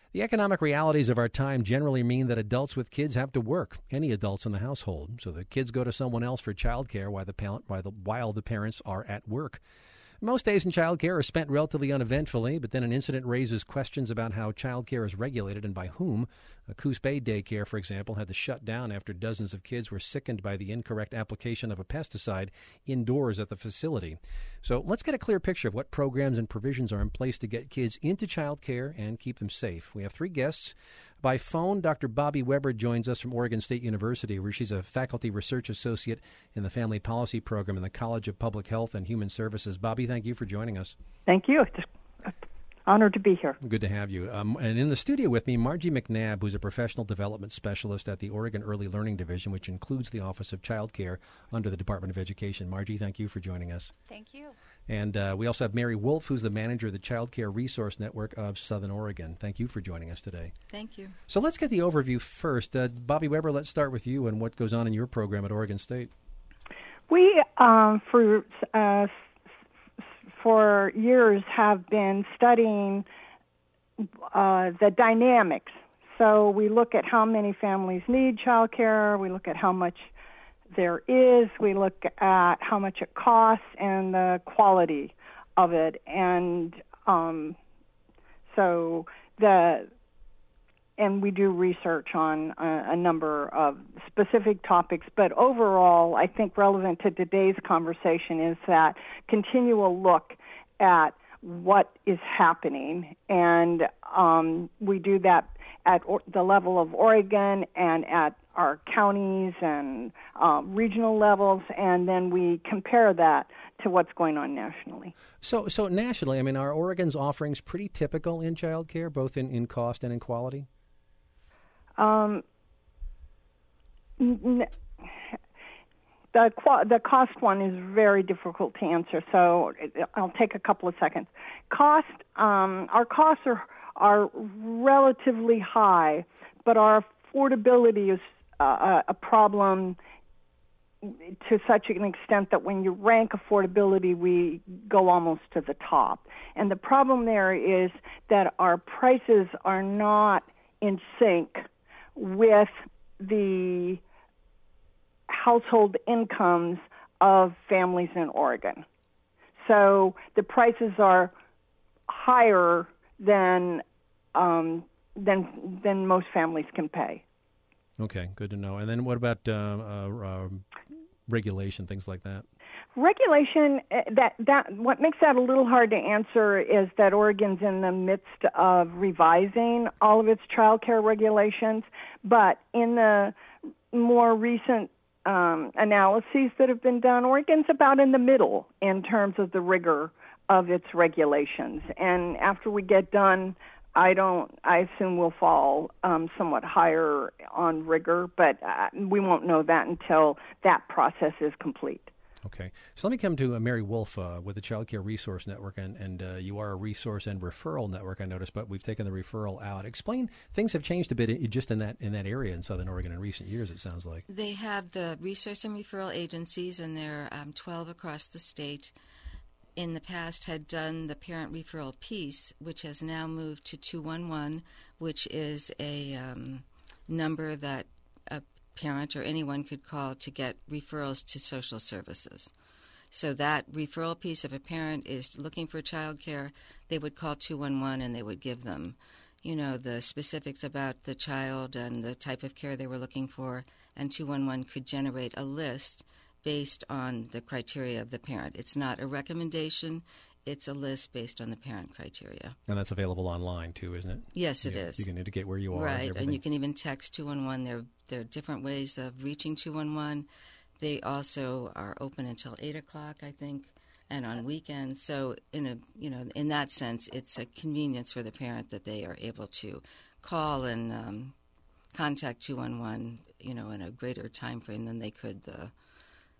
The economic realities of our time generally mean that adults with kids have to work, any adults in the household, so the kids go to someone else for childcare while the parents are at work. Most days in childcare are spent relatively uneventfully, but then an incident raises questions about how childcare is regulated and by whom. Coos Bay Daycare, for example, had to shut down after dozens of kids were sickened by the incorrect application of a pesticide indoors at the facility. So let's get a clear picture of what programs and provisions are in place to get kids into childcare and keep them safe. We have three guests. By phone, Dr. Bobby Weber joins us from Oregon State University, where she's a faculty research associate in the Family Policy Program in the College of Public Health and Human Services. Bobby, thank you for joining us. Thank you. It's an honor to be here. Good to have you. And in the studio with me, Margie McNabb, who's a professional development specialist at the Oregon Early Learning Division, which includes the Office of Child Care under the Department of Education. Margie, thank you for joining us. Thank you. And we also have Mary Wolf, who's the manager of the Child Care Resource Network of Southern Oregon. Thank you for joining us today. Thank you. So let's get the overview first. Bobby Weber, let's start with you and what goes on in your program at Oregon State. We, for years, have been studying the dynamics. So we look at how many families need child care. We look at how much there is. We look at how much it costs and the quality of it. And and we do research on a number of specific topics. But overall, I think relevant to today's conversation is that continual look at what is happening. And we do that at the level of Oregon and at our counties and regional levels, and then we compare that to what's going on nationally. So nationally, I mean, are Oregon's offerings pretty typical in child care, both in cost and in quality? The cost one is very difficult to answer, so I'll take a couple of seconds. Our costs are relatively high, but our affordability is a problem to such an extent that when you rank affordability, we go almost to the top. And the problem there is that our prices are not in sync with the household incomes of families in Oregon. So the prices are higher than most families can pay. Okay, good to know. And then what about regulation, things like that? Regulation, what makes that a little hard to answer is that Oregon's in the midst of revising all of its child care regulations, but in the more recent analyses that have been done, Oregon's about in the middle in terms of the rigor of its regulations. And after we get done, I assume we'll fall somewhat higher on rigor, but we won't know that until that process is complete. Okay. So let me come to Mary Wolf with the Child Care Resource Network, and you are a resource and referral network, I noticed, but we've taken the referral out. Explain, things have changed a bit just in that area in Southern Oregon in recent years, it sounds like. They have the resource and referral agencies, and there are 12 across the state. In the past had done the parent referral piece, which has now moved to 211, which is a number that a parent or anyone could call to get referrals to social services. So that referral piece, if a parent is looking for child care, they would call 211 and they would give them, the specifics about the child and the type of care they were looking for, and 211 could generate a list based on the criteria of the parent. It's not a recommendation. It's a list based on the parent criteria. And that's available online, too, isn't it? Yes, it is. You can indicate where you are. Right, and you can even text 211. There are different ways of reaching 211. They also are open until 8 o'clock, I think, and on weekends. So in that sense, it's a convenience for the parent that they are able to call and contact 211, in a greater time frame than they could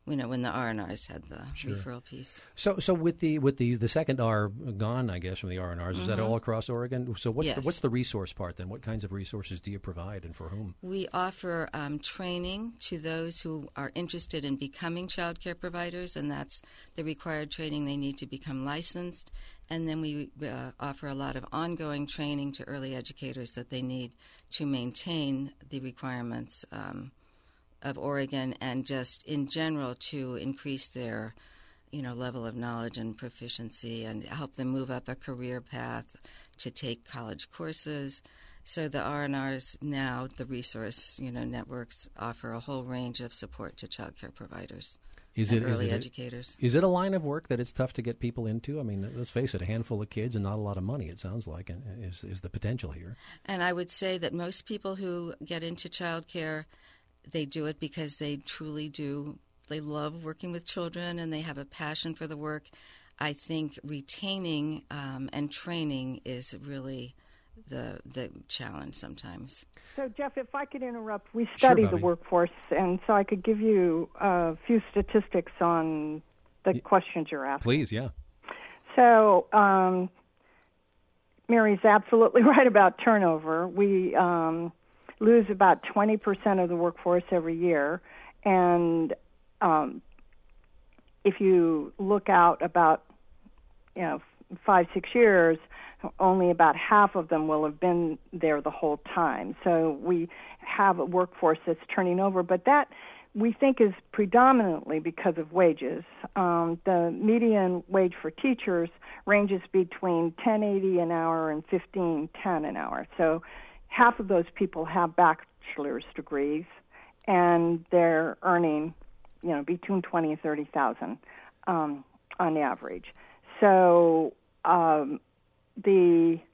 when the R&Rs had the Sure. referral piece. So with the second R gone, I guess, from the R&Rs, is that all across Oregon? So what's the resource part then? What kinds of resources do you provide, and for whom? We offer training to those who are interested in becoming child care providers, and that's the required training they need to become licensed. And then we offer a lot of ongoing training to early educators that they need to maintain the requirements of Oregon, and just in general to increase their level of knowledge and proficiency, and help them move up a career path to take college courses. So the R&Rs now, the resource networks, offer a whole range of support to child care providers. Early educators. Is it a line of work that it's tough to get people into? I mean, let's face it, a handful of kids and not a lot of money, it sounds like, is the potential here. And I would say that most people who get into child care, they do it because they truly do. They love working with children, and they have a passion for the work. I think retaining and training is really the challenge sometimes. So, Jeff, if I could interrupt, we study the workforce, and so I could give you a few statistics on the questions you're asking. Please, yeah. So, Mary's absolutely right about turnover. We lose about 20% of the workforce every year, and if you look out about 5-6 years, only about half of them will have been there the whole time. So we have a workforce that's turning over, but that we think is predominantly because of wages. The median wage for teachers ranges between $10.80 an hour and $15.10 an hour. So half of those people have bachelor's degrees, and they're earning, between $20,000 and $30,000 on average. So the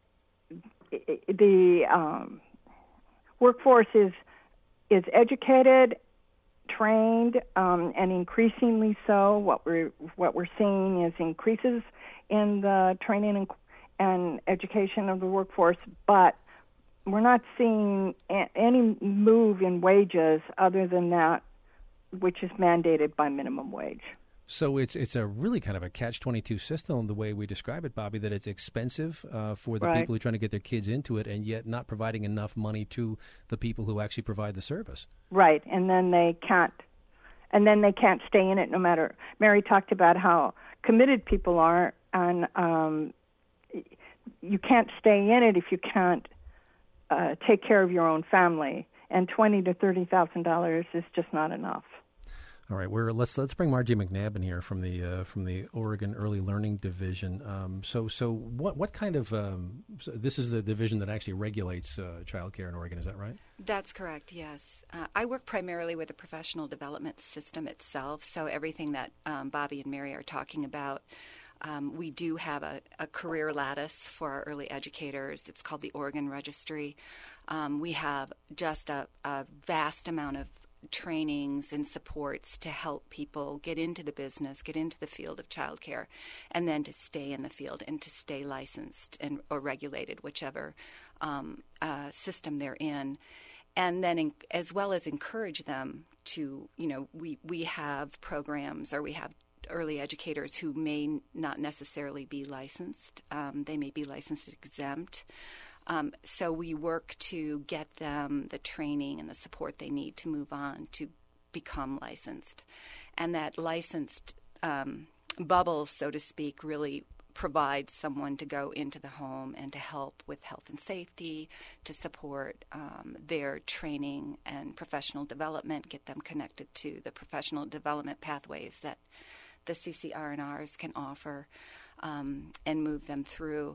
workforce is educated, trained, and increasingly so. What we're seeing is increases in the training and education of the workforce, but we're not seeing any move in wages other than that which is mandated by minimum wage. So it's a really kind of a catch-22 system, the way we describe it, Bobby, that it's expensive for the people who are trying to get their kids into it, and yet not providing enough money to the people who actually provide the service. Right, and then they can't stay in it no matter. Mary talked about how committed people are, and you can't stay in it if you can't take care of your own family, and $20,000 to $30,000 is just not enough. All right, let's bring Margie McNabb in here from the Oregon Early Learning Division. So what kind of so this is the division that actually regulates child care in Oregon? Is that right? That's correct. Yes, I work primarily with the professional development system itself. So everything that Bobby and Mary are talking about. We do have a career lattice for our early educators. It's called the Oregon Registry. We have just a vast amount of trainings and supports to help people get into the business, get into the field of childcare, and then to stay in the field and to stay licensed or regulated, whichever system they're in. And then as well as encourage them to, we have programs, or we have early educators who may not necessarily be licensed. They may be licensed exempt. So we work to get them the training and the support they need to move on to become licensed. And that licensed bubble, so to speak, really provides someone to go into the home and to help with health and safety, to support their training and professional development, get them connected to the professional development pathways that the CCR&Rs can offer, and move them through.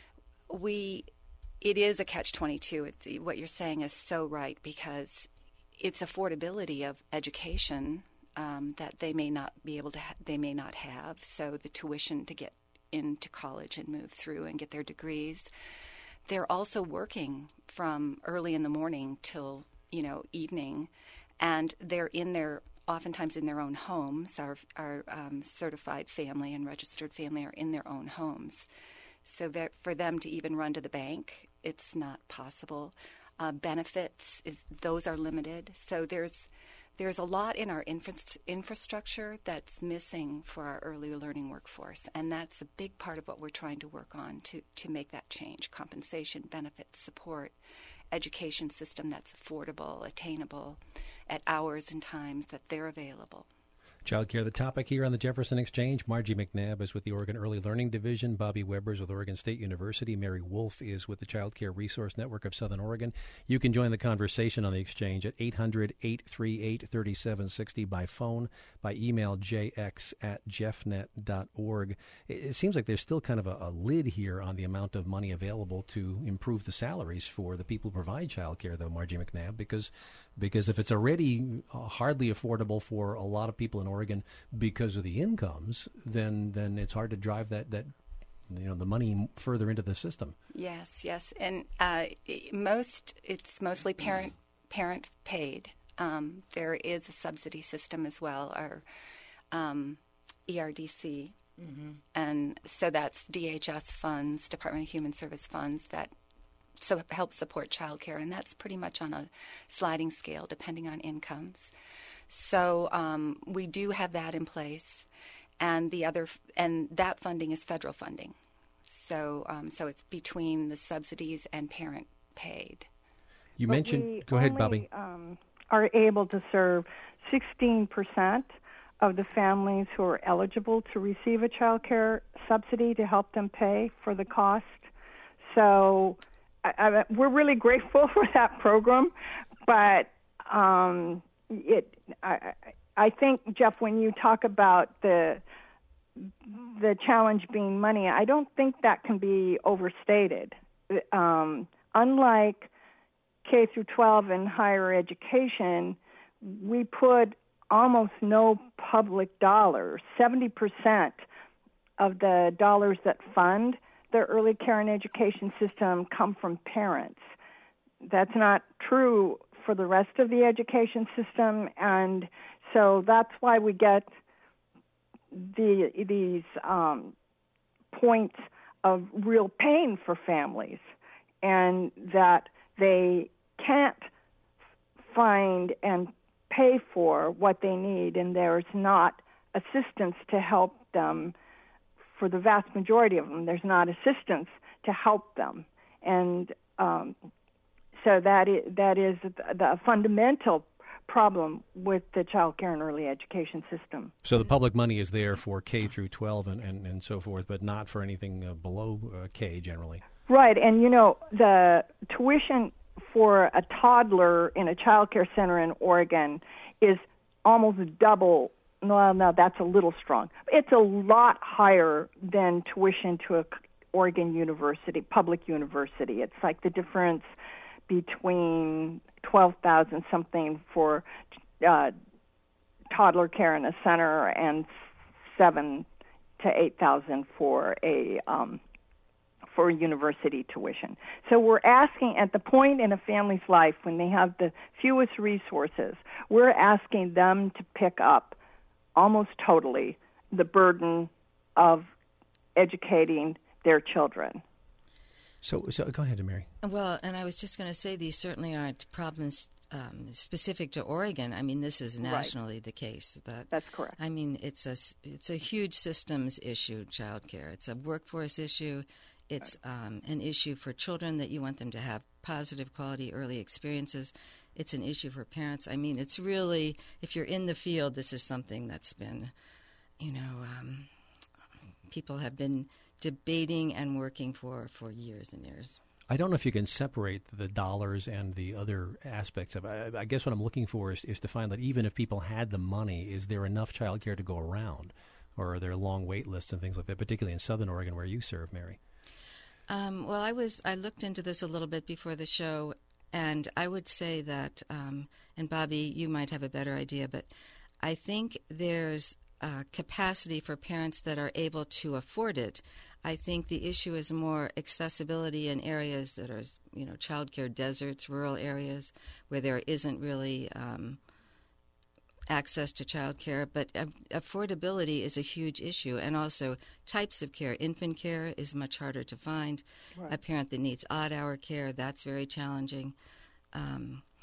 It is a catch-22. What you're saying is so right, because it's affordability of education that they may not be able to. They may not have. So the tuition to get into college and move through and get their degrees. They're also working from early in the morning till evening, and they're oftentimes in their own homes. Our certified family and registered family are in their own homes. So for them to even run to the bank, it's not possible. Benefits, those are limited. So there's there's a lot in our infrastructure that's missing for our early learning workforce, and that's a big part of what we're trying to work on to make that change. Compensation, benefits, support, education system that's affordable, attainable, at hours and times that they're available. Childcare, the topic here on the Jefferson Exchange. Margie McNabb is with the Oregon Early Learning Division. Bobby Weber is with Oregon State University. Mary Wolf is with the Childcare Resource Network of Southern Oregon. You can join the conversation on the Exchange at 800-838-3760 by phone, by email, jx@jeffnet.org. It seems like there's still kind of a lid here on the amount of money available to improve the salaries for the people who provide childcare, though, Margie McNabb, because if it's already hardly affordable for a lot of people in Oregon because of the incomes, then it's hard to drive that the money further into the system. Yes, and it's mostly parent paid. There is a subsidy system as well, our ERDC, and so that's DHS funds, Department of Human Service funds that help support childcare, and that's pretty much on a sliding scale depending on incomes. So we do have that in place, and that funding is federal funding. So it's between the subsidies and parent paid. You mentioned. Go ahead, Bobby. Are able to serve 16% of the families who are eligible to receive a child care subsidy to help them pay for the cost. So we're really grateful for that program, but I think, Jeff, when you talk about the challenge being money, I don't think that can be overstated. Unlike K through 12 and higher education, we put almost no public dollars. 70% of the dollars that fund the early care and education system come from parents. That's not true for the rest of the education system, and so that's why we get these points of real pain for families, and that they can't find and pay for what they need, and there's not assistance to help them. For the vast majority of them, there's not assistance to help them, and so that is the fundamental problem with the child care and early education system. So the public money is there for K through 12 and so forth, but not for anything below K generally. Right, and the tuition for a toddler in a child care center in Oregon is almost double. No, that's a little strong. It's a lot higher than tuition to a Oregon university, public university. It's like the difference between $12,000 something for toddler care in a center and $7,000 to $8,000 for university tuition. So we're asking, at the point in a family's life when they have the fewest resources, we're asking them to pick up almost totally the burden of educating their children. So go ahead, Mary. Well, and I was just going to say these certainly aren't problems specific to Oregon. I mean, this is nationally the case. That's correct. I mean, it's a huge systems issue, child care. It's a workforce issue. It's an issue for children that you want them to have positive quality early experiences. It's an issue for parents. I mean, it's really, if you're in the field, this is something that's been, people have been debating and working for years and years. I don't know if you can separate the dollars and the other aspects of it. I guess what I'm looking for is to find that even if people had the money, is there enough child care to go around? Or are there long wait lists and things like that, particularly in Southern Oregon where you serve, Mary? Well, I looked into this a little bit before the show, and I would say that, and Bobby, you might have a better idea, but I think there's capacity for parents that are able to afford it. I think the issue is more accessibility in areas that are, childcare deserts, rural areas where there isn't really access to childcare. But affordability is a huge issue, and also types of care. Infant care is much harder to find. Right. A parent that needs odd-hour care, that's very challenging.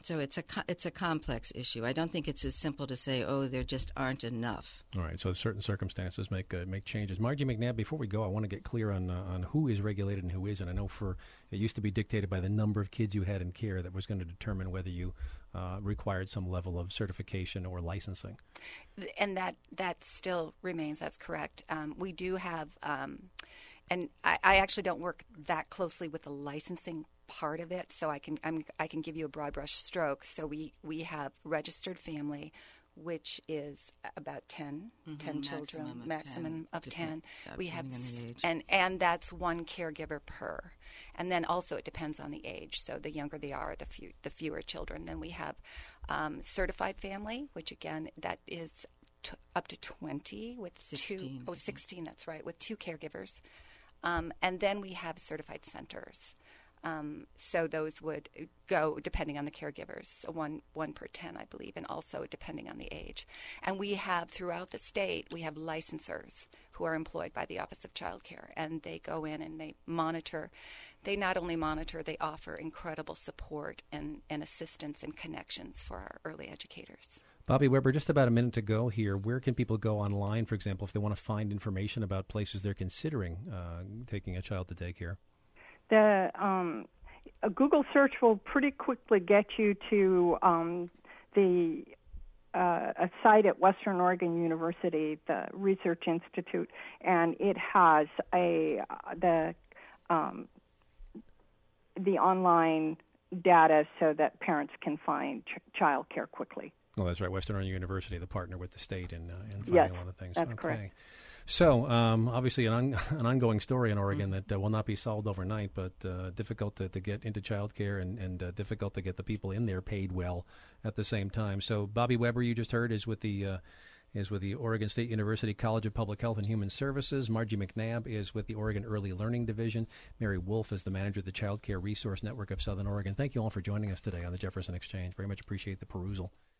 So it's a complex issue. I don't think it's as simple to say, oh, there just aren't enough. All right, so certain circumstances make changes. Margie McNabb, before we go, I want to get clear on who is regulated and who isn't. I know it used to be dictated by the number of kids you had in care that was going to determine whether you required some level of certification or licensing. And that still remains. That's correct. We do have, and I actually don't work that closely with the licensing part of it, so I can give you a broad brush stroke. So we have registered family, which is about 10 children, maximum of 10. We have, and that's one caregiver per. And then also it depends on the age. So the younger they are, the fewer children. Then we have certified family, which again, that is up to 20 with 16. 16, that's right, with 2 caregivers. And then we have certified centers. So those would go depending on the caregivers, so one per 10, I believe, and also depending on the age. And we have throughout the state, we have licensors who are employed by the Office of Child Care, and they go in and they monitor. They not only monitor, they offer incredible support and assistance and connections for our early educators. Bobby Weber, just about a minute to go here. Where can people go online, for example, if they want to find information about places they're considering taking a child to daycare? A Google search will pretty quickly get you to a site at Western Oregon University, the Research Institute, and it has the online data so that parents can find child care quickly. Oh, that's right. Western Oregon University, the partner with the state in finding yes, a lot of things. That's correct. So, obviously, an ongoing story in Oregon that will not be solved overnight, but difficult to get into child care and difficult to get the people in there paid well at the same time. So, Bobby Weber, you just heard, is with the Oregon State University College of Public Health and Human Services. Margie McNabb is with the Oregon Early Learning Division. Mary Wolf is the manager of the Child Care Resource Network of Southern Oregon. Thank you all for joining us today on the Jefferson Exchange. Very much appreciate the perusal.